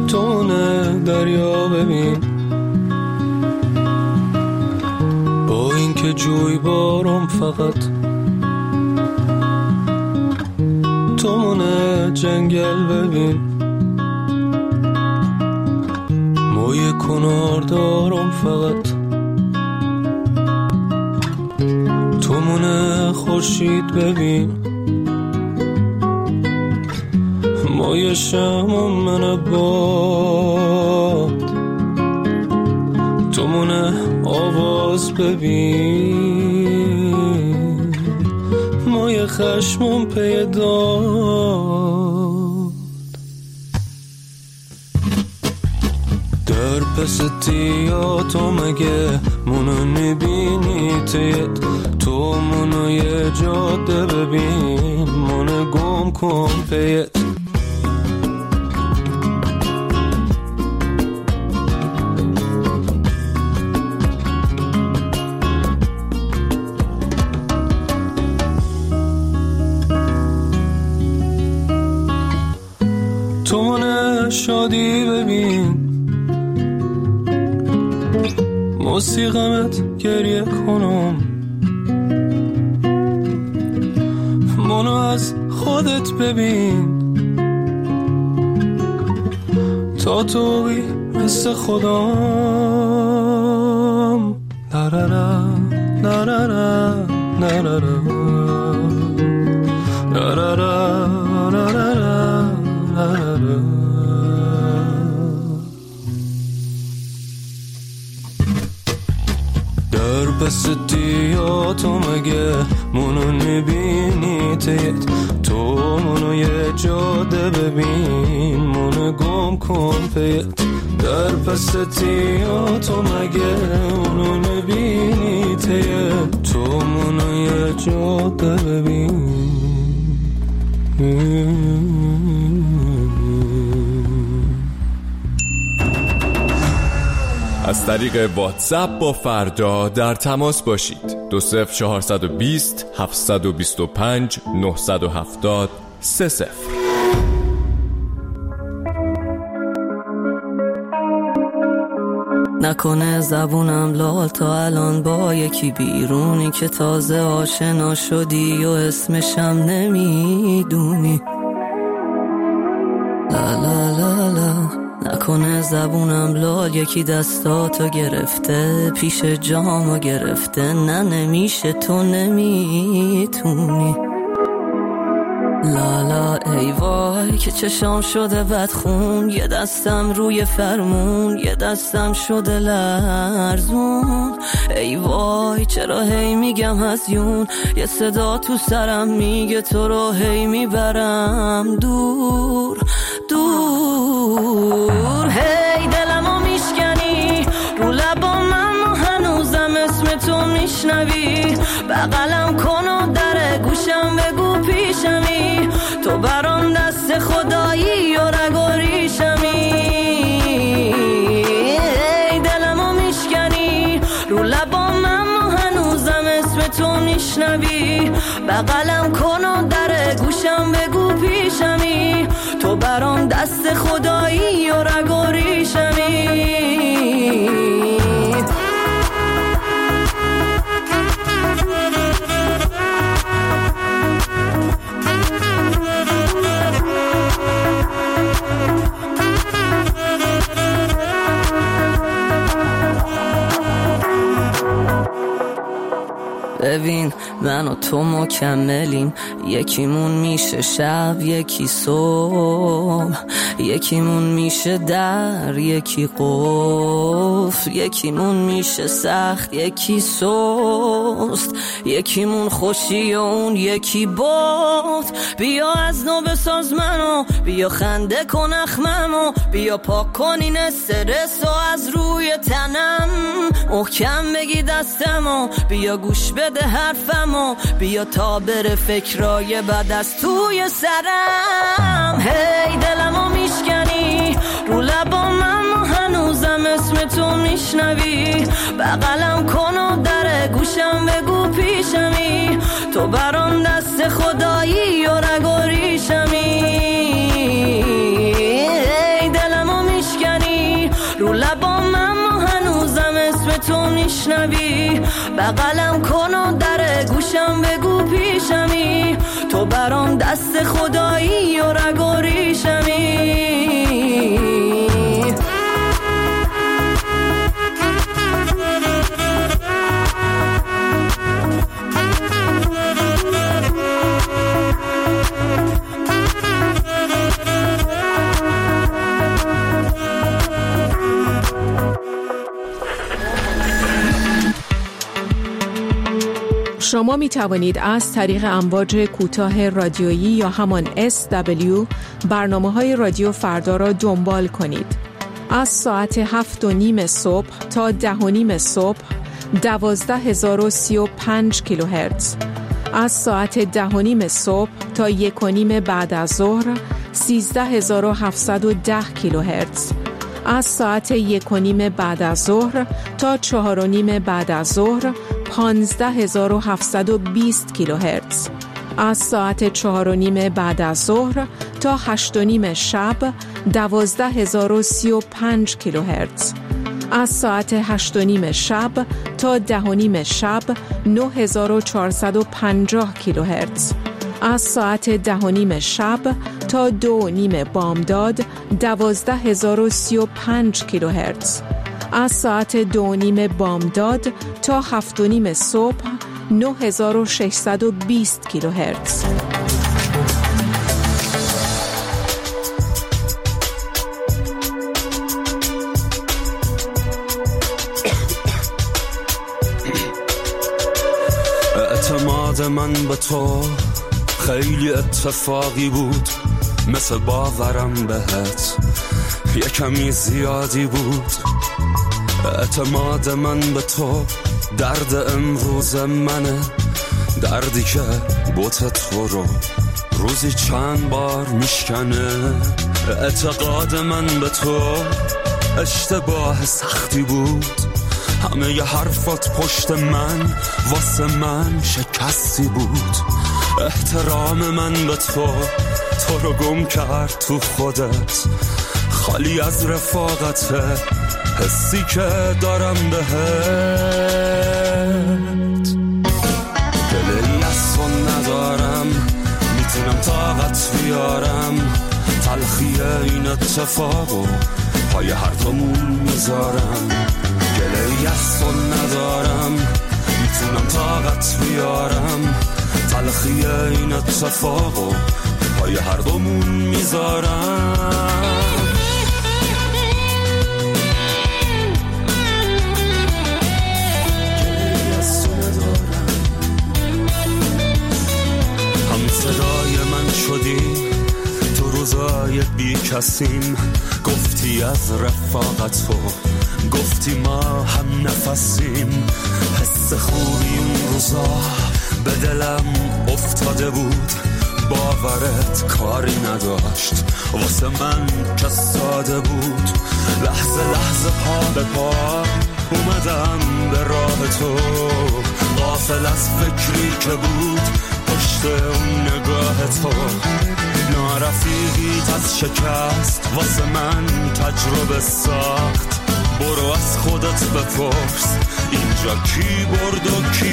تونه دریا ببین، با این که جوی بارم فقط تونه جنگل ببین، موی کنار دارم فقط تمونه خورشید ببین، موی شمم من باد تمونه آواز ببین، موی خشمم پیداد در پس تیاتو مگه منو نبینی تیت تو منو یه جاده ببین، منو گم کن پیت تو منو شادی ببین، موسیقمت گریه کنم، منو از خودت ببین تا توی مثل خودم نرارا نرارا نرارا نرارا نرارا نرارا. در پس تیاتو مگه منو نبینی تیت تو منو یه جاده ببین، منو گم کن پیت در پس تیاتو مگه منو نبینی تیت تو منو یه جاده ببین. از طریق واتساپ با فردا در تماس باشید. 20420 725 970 30. نکنه زبونم لال تا الان با یکی بیرونی که تازه آشنا شدی و اسمشم نمیدونی. لا لا لا لا. نکنه زبونم لال یکی دستاتو گرفته پیش جامو گرفته، نه نمیشه تو نمیتونی. لالا ای وای که چشام شده بدخون، یه دستم روی فرمون یه دستم شده لرزون. ای وای چرا هی میگم هزیون، یه صدا تو سرم میگه تو رو هی میبرم دور دور. هی دلمو میشکنی رو لبام اما هنوزم اسم تو میشنوی، بغلم کن و در گوشم بگو پیشمی، تو برام دست خدایی و رگ و ریشمی. ای دلمو میشکنی رو لبام اما هنوزم اسم تو میشنوی، بغلم کن و در گوشم بگو پیشمی، تو برام دست خدایی و رگ و ریشمی. ببین من و تو مکملیم، یکیمون میشه شب یکی صبح، یکیمون میشه در یکی قفل، یکیمون میشه سخت یکی سست، یکیمون خوشی و اون یکی باد. بیا از نو بساز منو، بیا خنده کن اخممو، بیا پاک کن این استرس و از روی تنم، محکم بگی دستمو، بیا گوش بده حرفمو، بیا تا بره فکرای بد از توی سرم. هی دلمو میشکنی رو لبام اما هنوزم اسم تو میشنوی، بغلم کن و در گوشم بگو پیشمی، تو برام دست خدایی و رگ و ریشمی. هی دلمو میشکنی میشنوی، بغلم کن و در گوشم بگو پیشمی، تو برام دست خدایی و رگ و ریشمی. شما می توانید از طریق امواج کوتاه رادیویی یا همان SW برنامه‌های رادیو فردا را دنبال کنید. از ساعت 7:30 صبح تا 10:30 صبح 12035 کیلوهرتز. از ساعت 10:30 صبح تا 1:30 بعد از ظهر 13710 کیلوهرتز. از ساعت 1:30 بعد از ظهر تا 4:30 بعد از ظهر 15720 کیلوهرتز. از ساعت 4:30 بعد از ظهر تا 8:30 شب 12035 کیلوهرتز. از ساعت 8:30 شب تا 10:30 شب 9450 کیلوهرتز. از ساعت 10:30 شب تا 2:30 بامداد 12035 کیلوهرتز. از ساعت 2:30 بامداد تا 7:30 صبح 9620 کیلوهرتز. اعتماد من به تو خیلی اتفاقی بود، مثل باورم بهت یه کمی زیادی بود. اعتماد من به تو درد امروز منه، دردی که بوت تو رو روزی چند بار میشکنه. اعتقاد من به تو اشتباه سختی بود، همه ی حرفات پشت من واسه من شکستی بود. احترام من به تو رو گم کرد تو خودت، خالی از رفاقته حسی که دارم بهت. دلی از تو ندارم، میتونم طاقت بیارم، تلخی این اتفاقو پای هر دومون میذارم. گلی از تو ندارم، میتونم طاقت بیارم، تلخی این اتفاقو پای هر دومون میذارم. صدای من شدی تو روزای بی کسیم، گفتی از رفاقت تو، گفتی ما هم نفسیم. حس خوبی اون روزا به دلم افتاده بود، باورت کاری نداشت واسه من که ساده بود. لحظه لحظه پا به پا اومدم به راه تو، غافل از فکری که بود پشت اون نگاه تو. نارفیقیت از شکست واسه من تجربه ساخت، برو از خودت بپرس اینجا کی برد و کی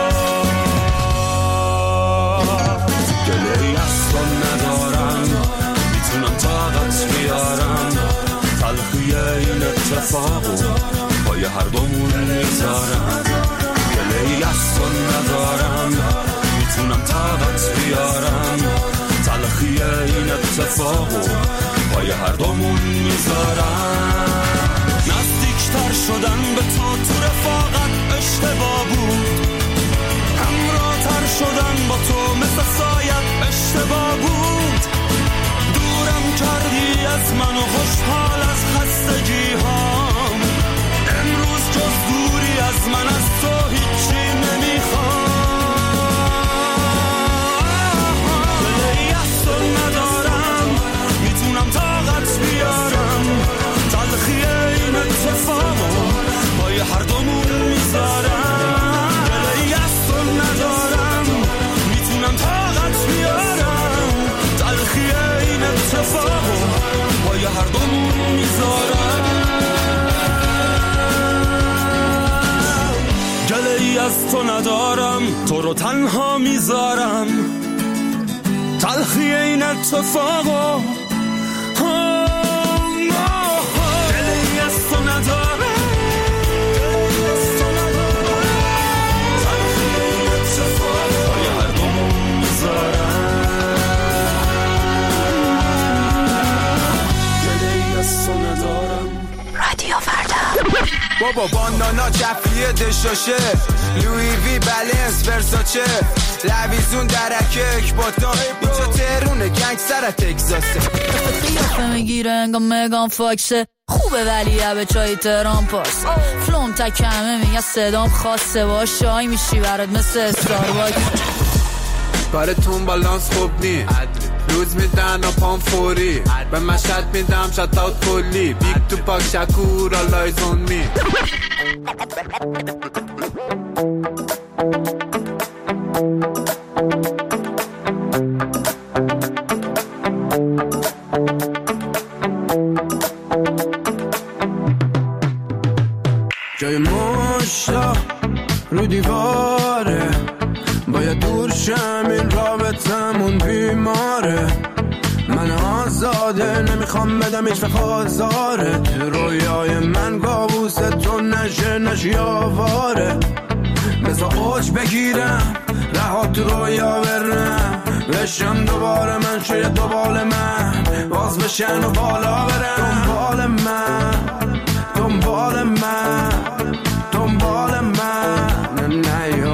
باخت. گله‌ای از تو ندارم، میتونم طاقت بیارم، تلخی این اتفاقو پای هر دومون میذارم. گله‌ای از تو ندارم، میتونم طاقت بیارم، تلخی این اتفاقو پای هر دومون میذارم. نزدیکتر شدن به تو رفاقت اشتباه بود، همراه‌تر شدن با تو مثل سایت اشتباه بود. دورم کردی از من و خوشحال از خستگی هام، امروز جز دوری از من از تو هیچی نمیخوام. هر دومون میذارم، دلی از تو ندارم، میتونم طاقت بیارم، تلخی این اتفاقو پای هر دومون ندارم، تو رو تنها میذارم، تلخی این اتفاقا دلی از تو ندارم، تلخی این اتفاقا هر دومون میذارم، دلی از تو ندارم. رادیو فردا. بابا باندانا جفیه دشاشه، لوی وی بلنس ورساچه، لویزون درکک باتان، اینجا تهرونه گنگ سر تکزاسه، قیافه میگیره انگاه مگان فاکسه، خوبه ولی به چای تهران پاس، فلوم تکمه میگه صدام خاصه، با شای میشی برات مثل استارباکس، کارتون بالانس خوب نی، روز میدن و پام فوری، به مشهد میدم شت اوت کلی، بیگ تو پاک شکور آلایز اون می. جای مشتا رو دیواره، باید دور شم این رابطمون بیماره، من آزاده نمیخوام بدم هیچ وقت آزاره، تو رویای من کابوس تو نشی آواره، بذار اوج بگیرم رها تو رویا برم، بشم دوباره من شاید دوباره من باز بشن و بالا برم، دنبال من دنبال من دنبال من نیا،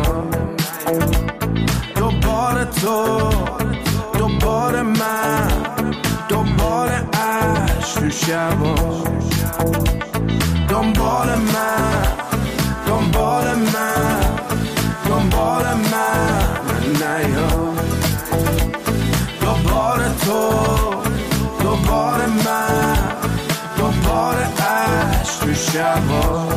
دوباره تو دوباره من دوباره عشق تو شبا، دنبال من دنبال من دنبال من نیا، دوباره تو دوباره من دوباره عشق تو شبا.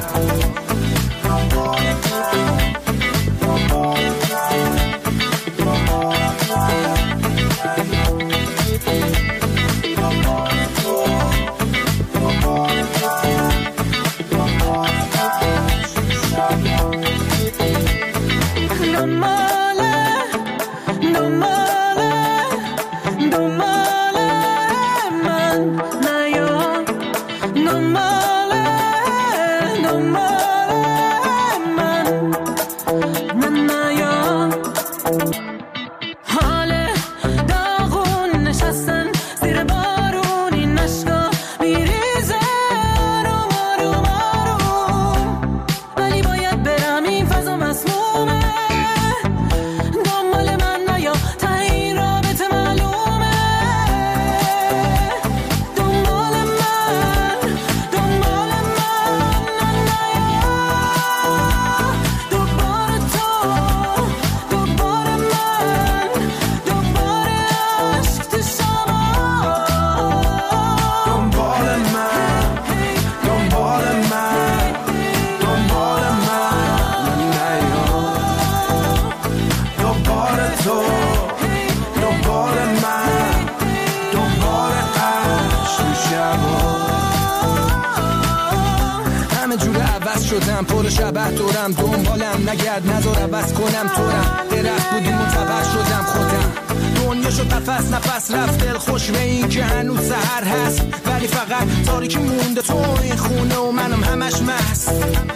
شدم پر شبه دورم، دنبالم نگرد نذار عوض کنم تورم، درخت بودیم منتبر شدم خودم، دنیا شد قفس نفس رفت دل خوش به این که هنوز سحر هست، ولی فقط تاریکی مونده تو این خونه و منم همش مست،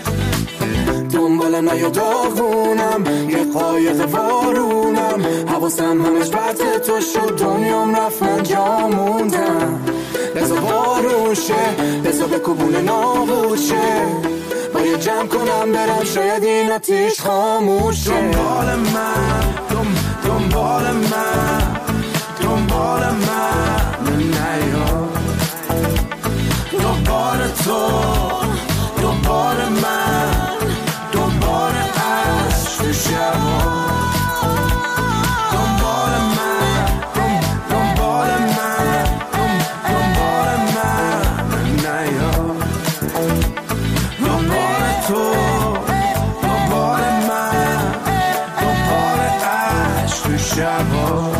دنبال نیا داغونم یه قایق وارونم، حواسم همش بد تو شد دنیام رفت من جا موندم، بزا بارون شه بزا بکبونه نابود شه، باید جمع کنم برم شاید این آتیش خاموش شه، دنبال من دنبال من دنبال من نیا، دوباره تو دوباره من دوباره عشق تو شبا، دنبال من دنبال من دنبال من نیا، دوباره تو دوباره من دوباره عشق تو شبا.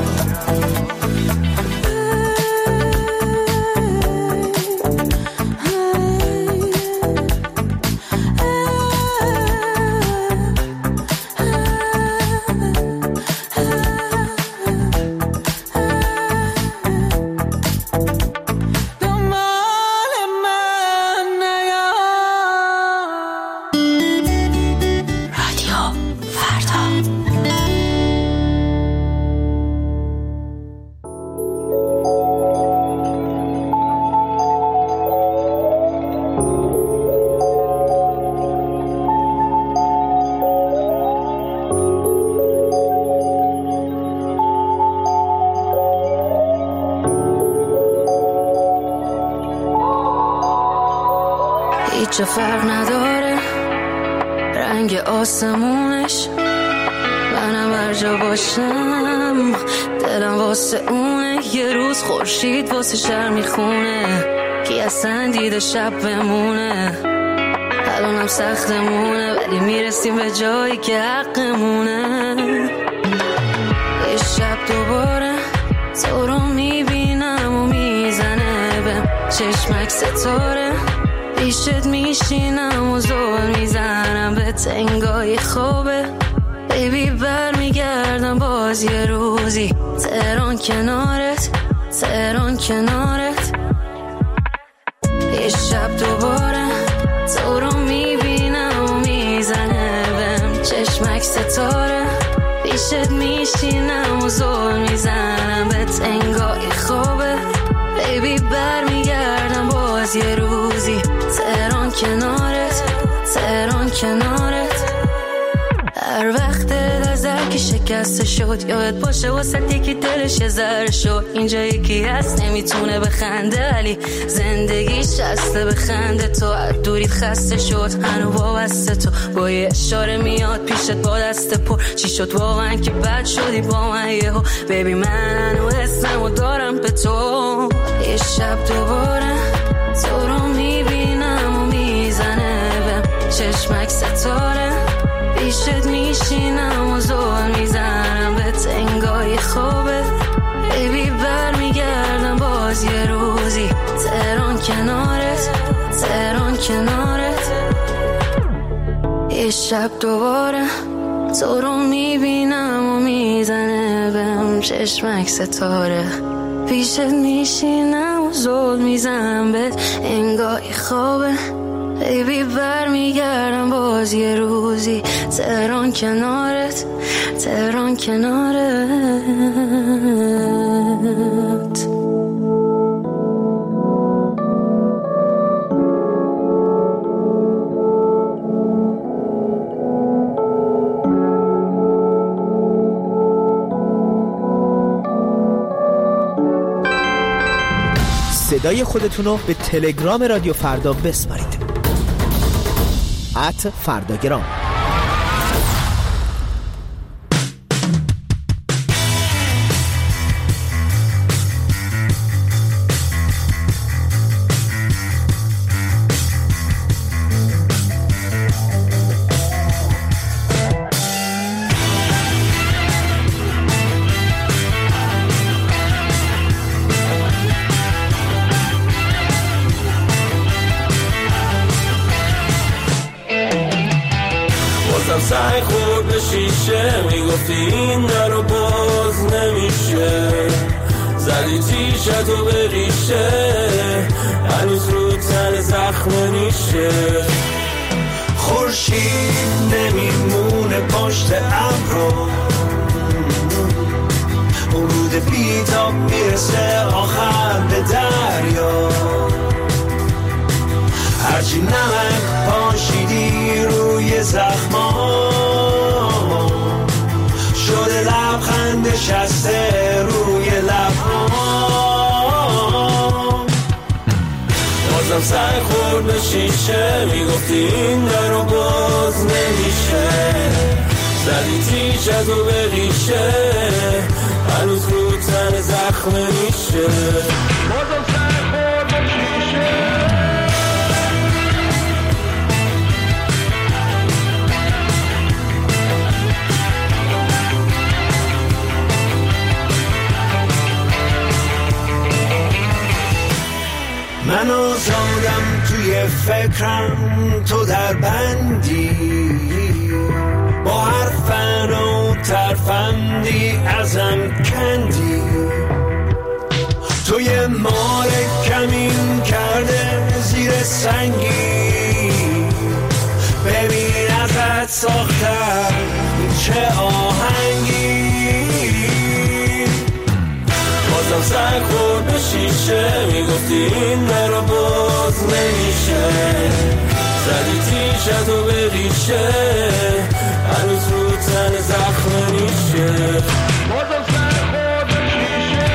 هیچ فرق نداره رنگ آسمونش، منم هر جا باشم دلم واسه اونه. یه روز خورشید واسه شهر میخونه، کی اصلا دیده شب بمونه. الانم سختمونه ولی میرسیم به جایی که حقمونه. یه شب دوباره تو رو میبینم و میزنه به چشمک ستاره، پیشت میشینم و زل میزنم به تنگای خوبه. بیبی برمیگردم باز یه روزی، تهران کنارت، تهران کنارت. یه شب دوباره تو رو میبینم و میزنه بهم چشمک ستاره، پیشت میشینم و زل میزنم به تنگای خوبه. بیبی برمیگردم باز یه روزی، تهران کنارت، تهران کنارت. هر وقت دل از که شکسته شد یادت باشه واسه یکی دلش ذره شد. اینجا یکی هست نمیتونه بخنده ولی زندگیش شسته بخنده. تو هر دوریت خسته شد هنو وابسته، تو با یه اشاره میاد پیشت با دست پر. چی شد واقعا که بد شدی با من یهو؟ بیبی من هنو اسمو دارم به تو. یه شب دوباره تو رو میبینم و میزنه بهم چشمک ستاره، پیشت میشینم و زل میزنم به تنگای خوبه. بیبی برمیگردم باز یه روزی، تهران کنارت، تهران کنارت. یه شب دوباره تو رو میبینم و میزنه بهم چشمک ستاره، پیشت میشینم و زل میزنم به تنگای خوبه. بیبی برمیگردم باز یه روزی، تهران کنارت، تهران کنارت. صدای خودتونو به تلگرام رادیو فردا بسپارید. @فرداگرام. سعی خورد به شیشه میگفتی این درو باز نمیشه، زدی تیشتو به ریشه هنوز رو تن زخم نیشه. خورشید نمیمونه پشت ابرو، ورود بیتاب میرسه آخر به دریا. هرچی نمک پاشیدی روی زخمام شده لبخند شسته روی لبام. بازم سعی خورد به شیشه میگفتی این درو باز نمیشه، زدی تیشتو به ریشه هنوز رو تن زخم نیشه. بازم سعی خورد به شیشه. من آزادم توی فکرم، تو در بندی با هر فن و ترفندی ازم کندی. توی مار کمین کرده زیر سنگی، ببین ازت ساختم چه آهنگی. بازم سعی خورد به شیشه میگفتی این درو باز نمیشه، زدی تیشتو به ریشه هنوز رو تن زخم نیشه. بازم سعی خورد به شیشه.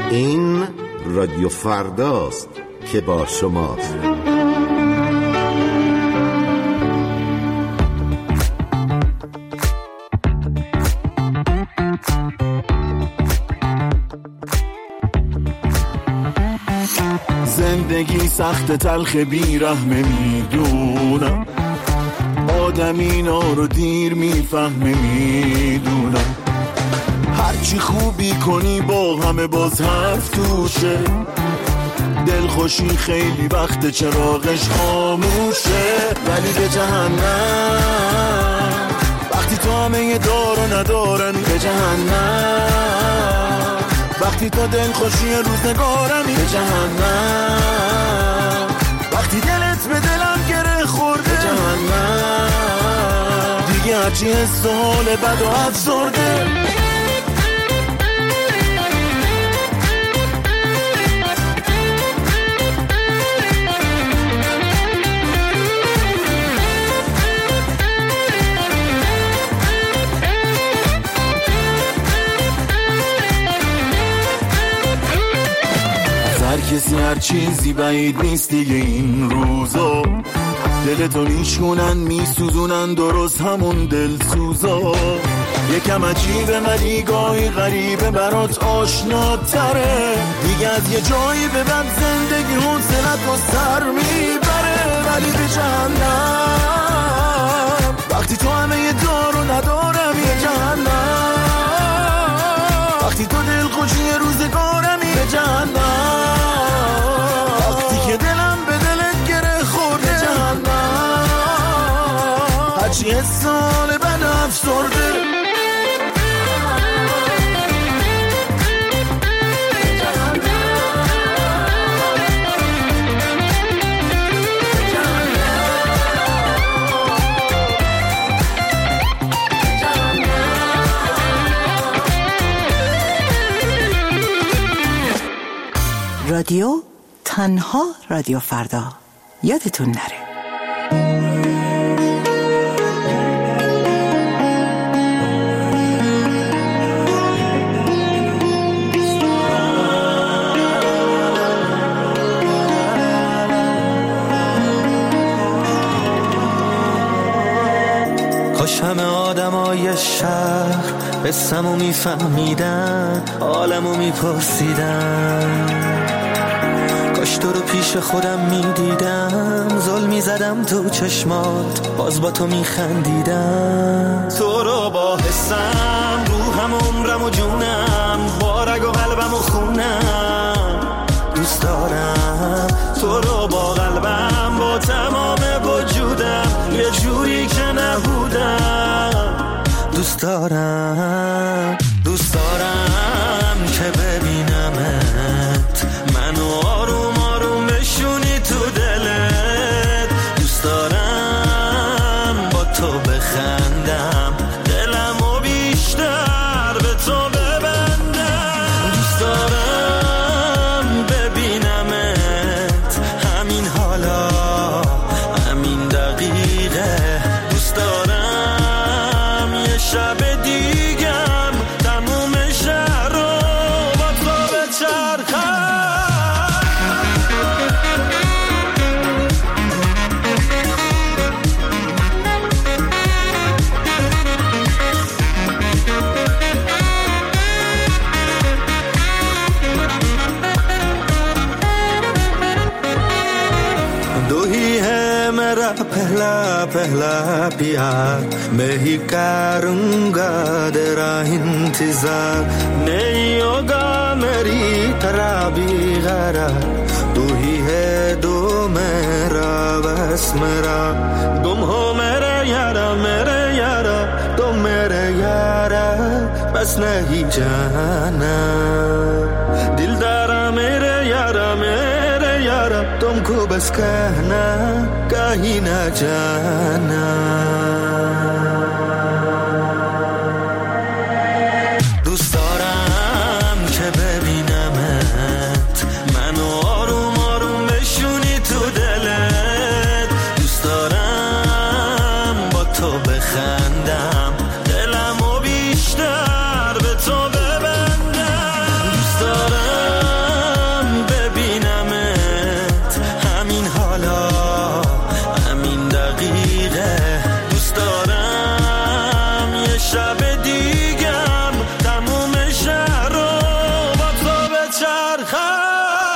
این رادیو فرداست که با شماست. زندگی سخت تلخ بیرحمه میدونم، آدم اینا رو دیر میفهمه میدونم، هرچی خوبی کنی با همه باز حرف توشه، دلخوشی خیلی وقت چراغش خاموشه، ولی به جهنم وقتی تو همه دارو ندارمی، به جهنم وقتی تو دلخوشی روزگارمی، به جهنم وقتی دلت به دلم گره خورده، به جهنم دیگه هرچی حس و حال بد و افسرده. کسی هر چیزی بعید نیست دیگه این روزا، دلتو میشکنن میسوزونن درست همون دلسوزا، یکم عجیبه ولی گاهی غریبه برات آشناتره، دیگه از یه جایی به بعد زندگی حوصلت و سر میبره، ولی به جهنم وقتی تو همه یه دارو ندارم، یه جهنم وقتی تو دلخوشی روزگارمی، به جهنم وقتی که دلم به دلت گره خورده، به جهنم هرچی حسال بد افسرده. رادیو تنها رادیو فردا، یادتون نره. کاش همه آدمای شهر قصه‌مو میفهمیدن، حالمو میپرسیدن، کاش تو رو پیش خودم میدیدم، ظلم میزدم تو چشمات باز با تو میخندیدم، تو رو با حسم روحم عمرم و جونم، با رگ و قلبم و خونم دوست دارم، تو رو با قلبم با تمام وجودم، یه جوری که نبودم دوست دارم، دوست دارم که ببینمت منو آروم آروم بشونی تو دلت، دوست دارم با تو بخندم، دلمو بیشتر به تو ببندم، دوست دارم ببینمت همین حالا همین دقیقه، دوست دارم یه شب دیگم تموم شهر رو با تو بچرخم. दो ही है मेरा पहला पहला प्यार, मैं ही करूँगा तेरा इंतजार, नहीं होगा मेरी तरह भी गरार, तू ही है दो मेरा बस मेरा, तुम हो मेरे यारा तुम मेरे यारा बस नहीं जाना, दिलदारा मेरे यारा तुमको बस कहना कहीं ना जाना. دوست دارم که ببینمت منو آروم آروم بشونی تو دلت، دوست دارم با تو بخندم دلمو بیشتر به تو ببندم، دوست دارم میچرخد.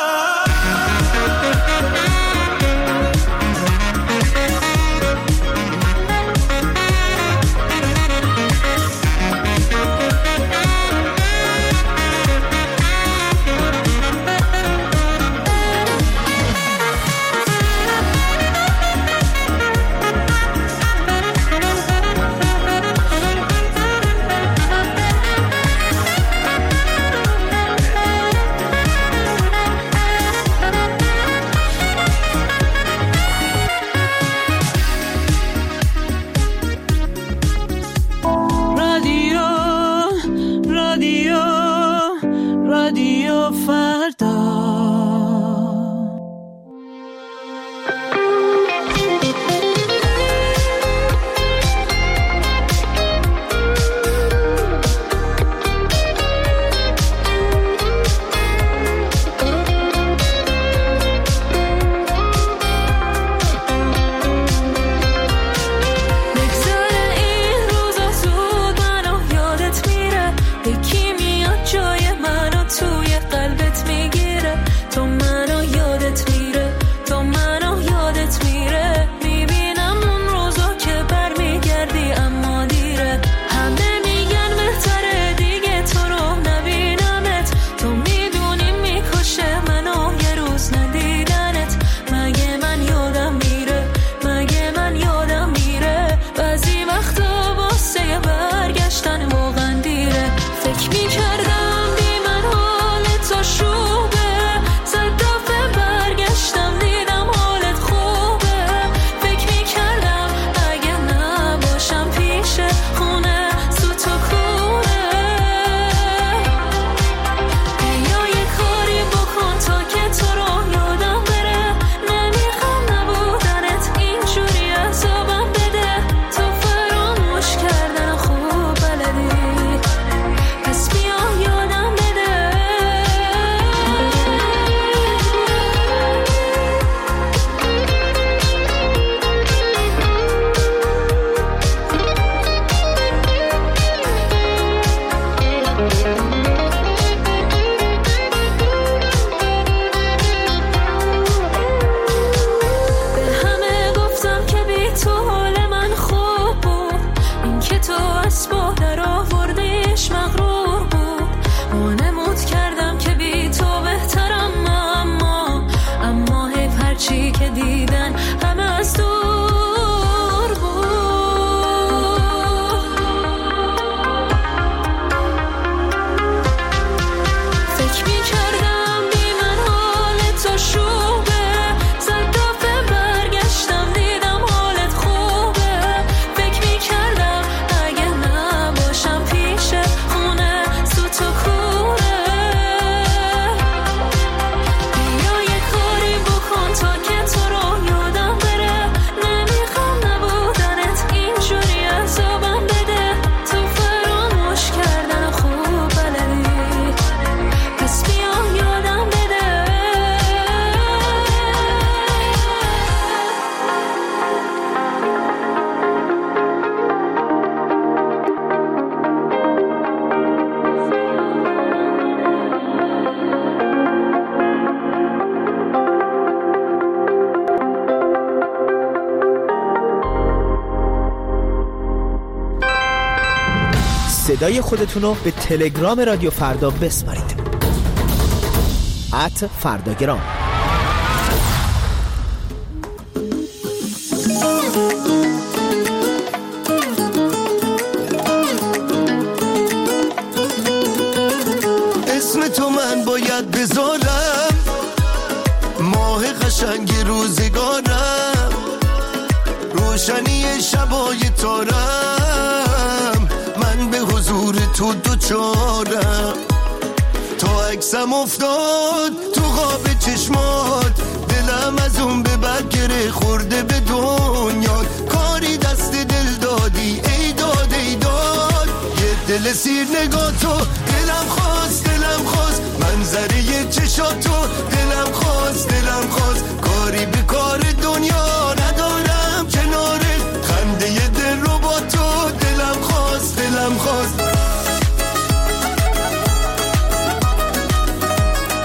صدای خودتون رو به تلگرام رادیو فردا بسپارید. @فرداگرام. اسم تو من باید بذارم، ماه قشنگ روزگارم، روشنی شبای تارم، من به حضور تو دوچارم. تا عکسم افتاد تو خواب چشمات، دلم از اون به بعد گره خورده به دنیا. کاری دست دل دادی ای داد ای داد، یه دل سیر نگاه تو دلم خواست منظره چشاتو دلم خواست کاری به کار دنیا ندارم کنارت، خنده دل رو با تو دلم خواست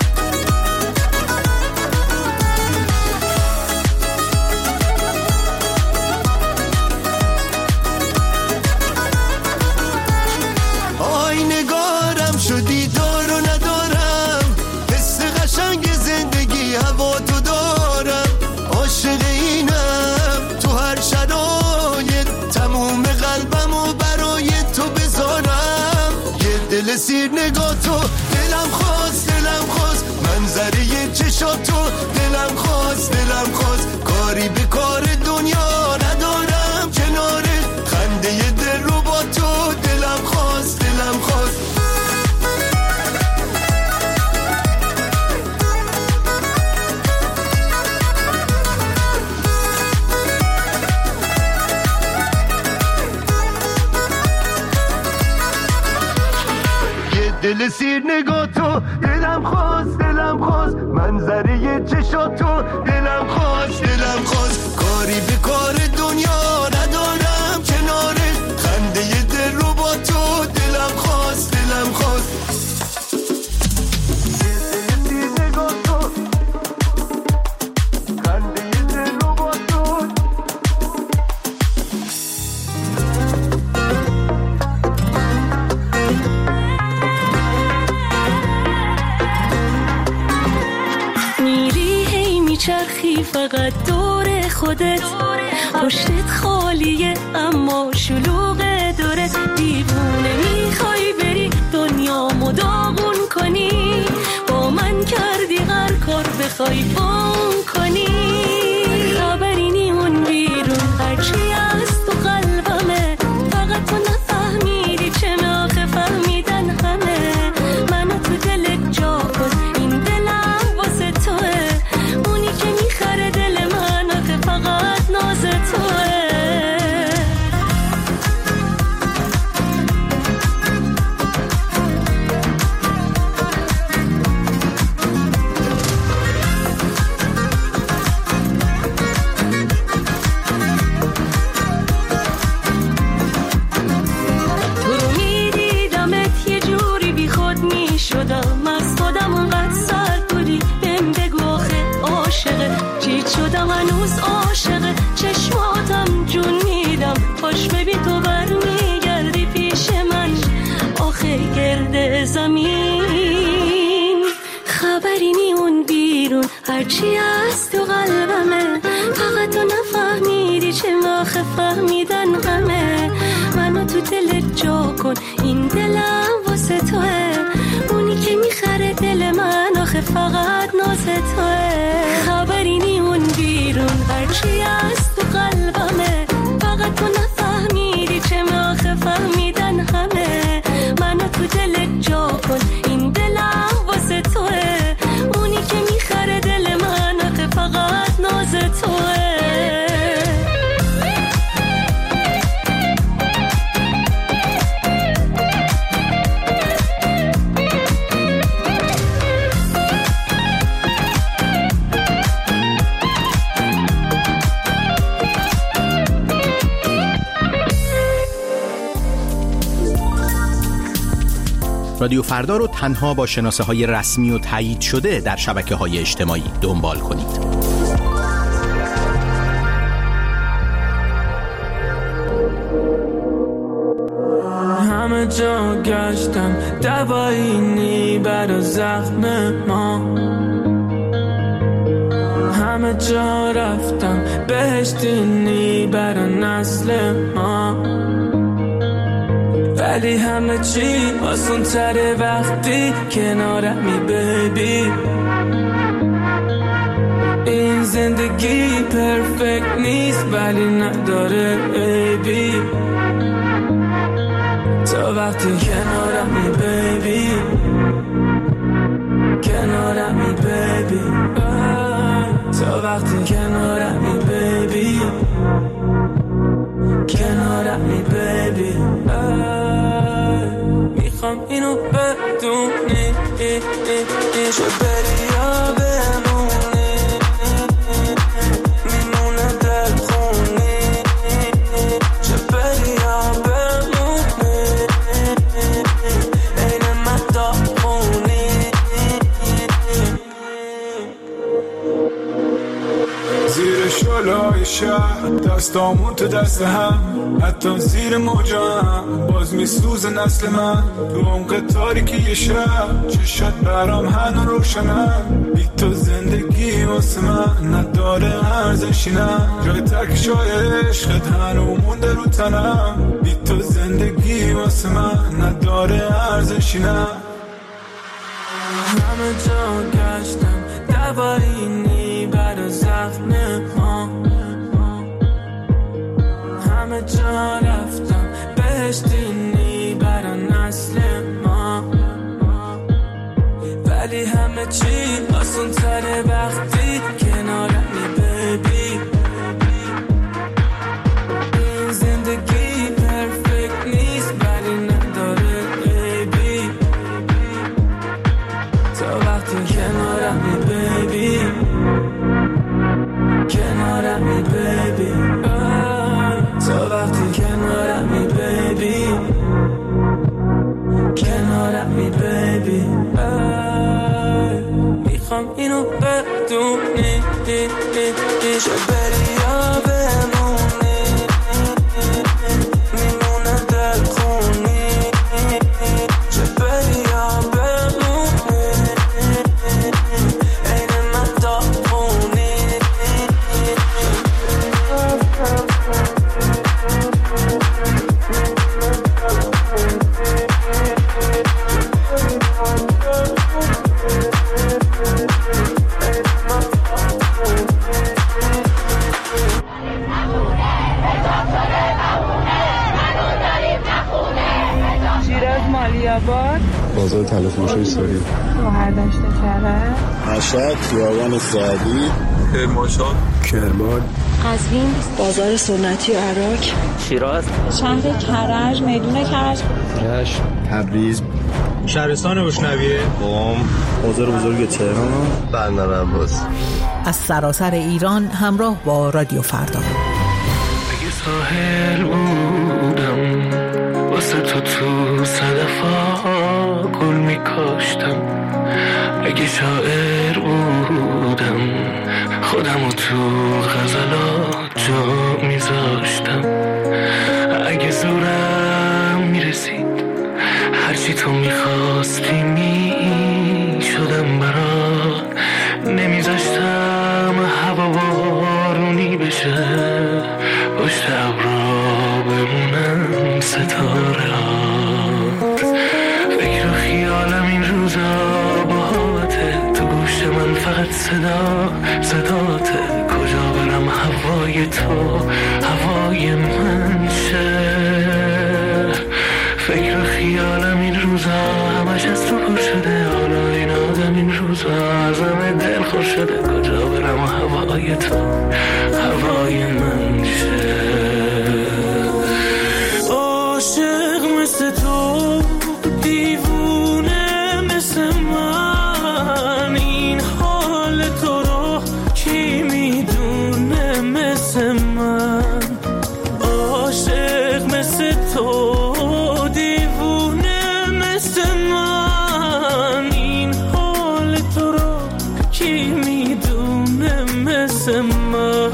نگاه تو، دلم خواست منظره چشات تو، دلم خواست کاری به کار دنیا ندارم کنارت، خنده دل رو با تو، دلم خواست دل سیر نگاه تو، دلم خواست منظره چشات تو، دلم خواست کاری به کار دنیا ندارم کنارت، خنده دل رو با تو، دلم خواست چرخی فقط دور خودت، پشتت خالیه اما شلوغ دورت، دیوونه میخوای بری دنیامو داغون کنی، با من کردی هر کار بخوای بام کنی، خبری نیمون بیرون هرچی از تو قلبمه، فقط تو نفهمیدی چه آخه فهمیدن همه، منو تو دلت جا کن، این دلم واسه توه، اونی که میخره دل من آخه فقط ناز توه. تو میدیدمت یه جوری بی خود میشدم، از خودم اونقدر سرد بودی، بهم بگو آخه عاشقه چیت شدم، هنوز عاشقه چشماتم جون میدم، پاش ببین تو برمیگردی پیش من، آخه گرد زمین خبری نیمون بیرون هرچی از تو قلبمه، فقط تو نفهمیدی چه آخه فهمیدن همه، منو تو دلت جا کن، این دلم واسه توه، اونی که میخره دل من آخه فقط ناز توه، خبری نیمون بیرون هرچی از تو قلبمه، فقط تو نفهمیدی چه آخه فهمیدن همه، منو تو دلت جا کن، این دلم واسه توه، اونی که میخره دل من آخه فقط ناز توه. رادیو فردا رو تنها با شناسه‌های رسمی و تایید شده در شبکه‌های اجتماعی دنبال کنید. همه جا گشتم دوایی نی برا زخم ما، همه جا رفتم بهشتی نی برا نسل ما، ولی همه چی آسون تره وقتی کنارمی بیبی، این زندگی پرفکت نیست ولی نداره عیبی، تا وقتی کنارمی بیبی، کنارمی بیبی، تا وقتی کنارمی بیبی، کنارمی بیبی، میخوام اینو بدونی چه بری یا بمونی، میمونه دل خونی، چه بری یا بمونی، این من داغونی، زیر شلای شهر دستامون تو دست هم، حتی زیر موجا هم باز میسوز نسل من، تو عمق تاریکی شب چشات برام هنو روشنم، بی تو زندگی واسه من نداره ارزشی، نه جای ترکشای عشقت هنو مونده رو تنم، بی تو زندگی واسه من نداره ارزشی، نه همه جا گشتم دوایینی برا زخم ما، همه جا رفتم بهشتینی برا نسل ما، ولی همه چی آسون تره وقتی کنارمی بیبی. این زندگی پرفکت نیست ولی نداره بیبی، تا وقتی کنارمی بیبی، کنارمی بیبی، تا وقتی کنارمی بیبی، کنارمی بیبی. میخوام اینو بدونی چه بری یا بمونی، میمونه دل خونی، چه بری یا بمونی، این من داغونی. بازار تلفروشی سوری، بهرداشت کرد، مشهد، خیابان سعدی، کرمانشاه، کرمان، قزوین، بازار سنتی و عراق، شیراز، شهر کرج، میدون کرج، رشت، تبریز، شهرستان بوشنویه، قم، بازار بزرگ تهران، بندر عباس. از سراسر ایران همراه با رادیو فردا. اگه ساحل بودم واسه تو صدفا گل میکاشتم، اگه شاعر بودم خودمو تو غزلات جا میذاشتم، اگه زورم میرسید هرچی تو میخواستی میشدم برات، نمیذاشتم هوا بارونی بشه پشت ابرا بمونم ستاره ها. فکر و خیالم این روزا باهاته، تو گوش من فقط صداته، کجا برم هوای تو هوای من شه. فکر و خیالم این روزا همش از تو پر شده، حالا این آدم این روزا ازم دل خور شده، کجا برم هوای تو هوای من شه. عاشق مثل تو دیوونه مثل من، این حال تو رو کی میدونه مثل من. عاشق مثل تو دیوونه مثل من، این حال تو رو کی میدونه مثل من.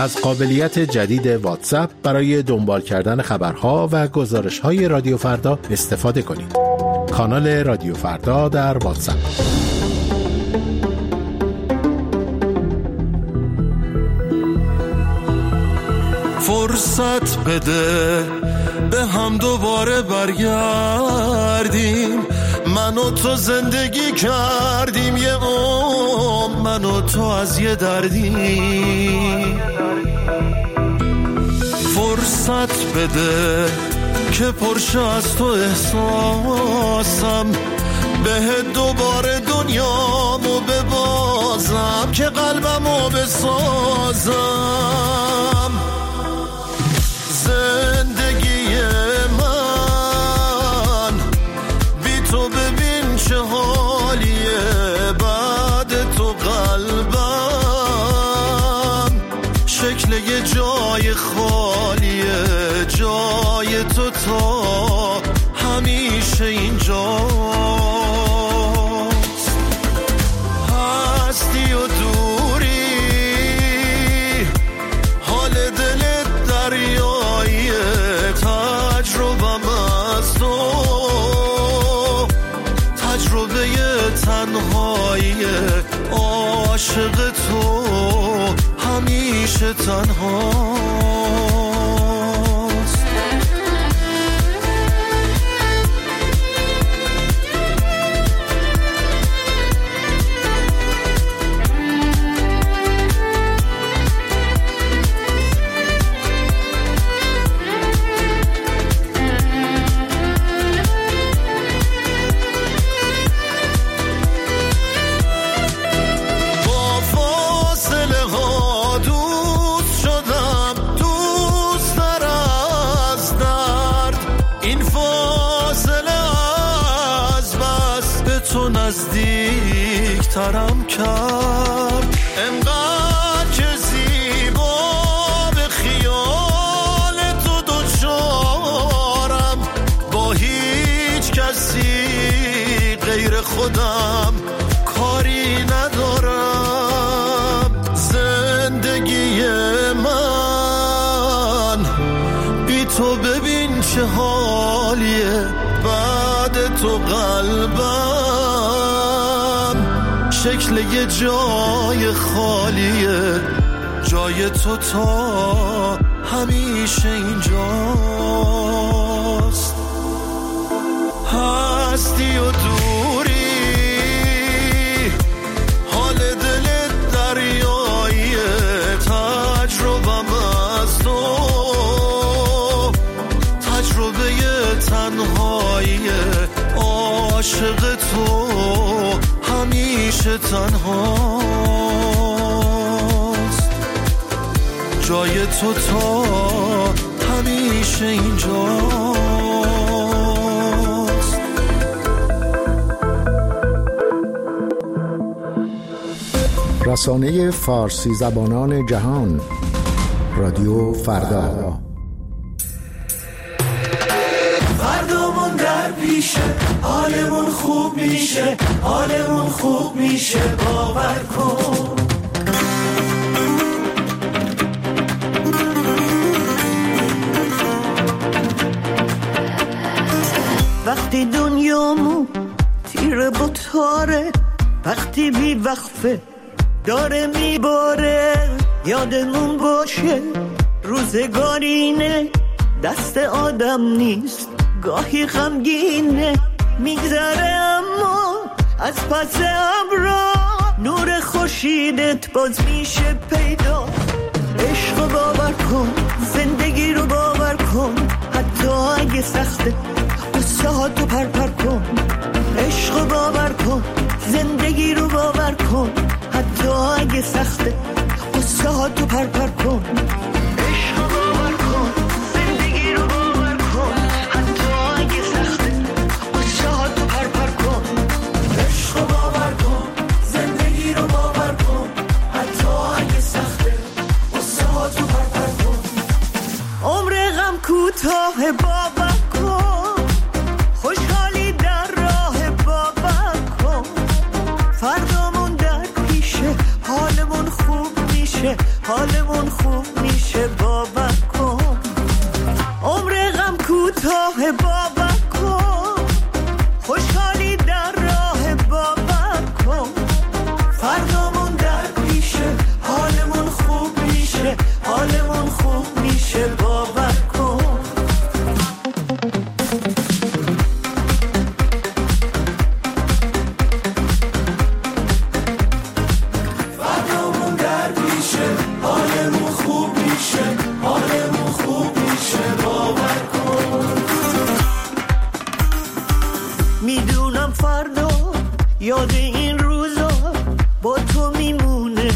از قابلیت جدید واتساپ برای دنبال کردن خبرها و گزارش‌های رادیو فردا استفاده کنید. کانال رادیو فردا در واتساپ. فرصت بده به هم دوباره برگردیم، من و تو زندگی کردیم یه عمر، من و تو از یه دردیم. فرصت بده که پرشه از تو احساسم، به دوباره دنیامو ببازم که قلبمو بسازم. زندگی من بی تو ببین چه حالیه، بعد تو قلبم شکل یه جای خالیه، جای تو تا همیشه اینجاست. هستی و دوری حال دلت دریاییه، تجربم از تو تجربه تنهاییه، عاشق تو همیشه تنهاست. نزدیکترم کرد انقدر که زیبا به خیال تو دوچارم، با هیچ کسی غیر خودم کاری ندارم. زندگی من بی تو ببین چه حالیه، بعد تو قلبم شکل یه جای خالیه، جای تو تا همیشه اینجاست. هستی و دوری حال دلت دریاییه، تجربم از تو تجربه تنهاییه، عاشق تو همیشه تنهاست، جای تو تا همیشه اینجاست. رسانه فارسی زبانان جهان، رادیو فردا. فردامون در پیشه، حالمون خوب میشه، حالمون خوب میشه، باور کن. وقتی دنیامون تیره با تاره، وقتی بی وقفه داره میباره، یادمون باشه روزگارینه، دست آدم نیست، گاهی غمگینه، میگذره اما از پس ابرا نور خورشیدت باز میشه پیدا. عشق رو باور کن، زندگی رو باور کن، حتی اگه سخته قصه ها تو پر کن. عشق رو باور کن، زندگی رو باور کن، حتی اگه سخته قصه ها تو پر کن. عشق رو باور کن، زندگی رو باور کن، حتی اگه سخته قصه ها تو پر کن. عشق رو باور کن، زندگی رو باور کن، حتی اگه سخته قصه ها تو پر کن. عمر غم کوتاه باور کن، خوشحالی در راه باور کن. فردامون در پیشه، حالمون خوب میشه، حالمون خوب میشه باور کن. عمر غم کوتاه باور کن، خوشحالی در راه باور کن. فردامون در پیشه، حالمون خوب میشه، حالمون خوب میشه باور کن. فردامون در پیشه، حالمون خوب میشه، حالمون خوب میشه باور کن. میدونم فردا یاد این روزا با تو میمونه،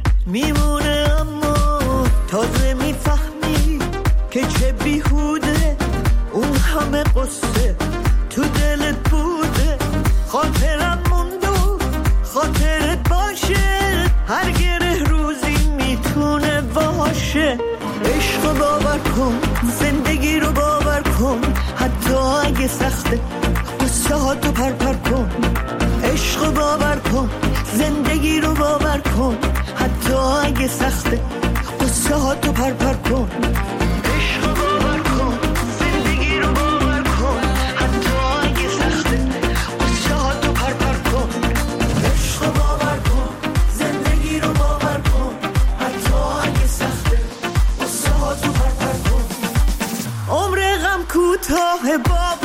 اما تازه میفهمی که چه بیهوده اون همه قصه تو دلت بوده. خاطرم موند و خاطرت باشه، هر گره روزی میتونه باشه. عشق رو باور کن، زندگی رو باور کن، حتی اگه سخته قصه ها تو پر کن. عشق رو باور کن، زندگی رو باور کن، حتی اگه سخته قصه ها تو پر کن. عشق رو باور کن، زندگی رو باور کن، حتی اگه سخته قصه ها تو پر کن. عشق رو باور کن، زندگی رو باور کن، حتی اگه سخته قصه ها تو پر کن. عمر غم کوتاه باور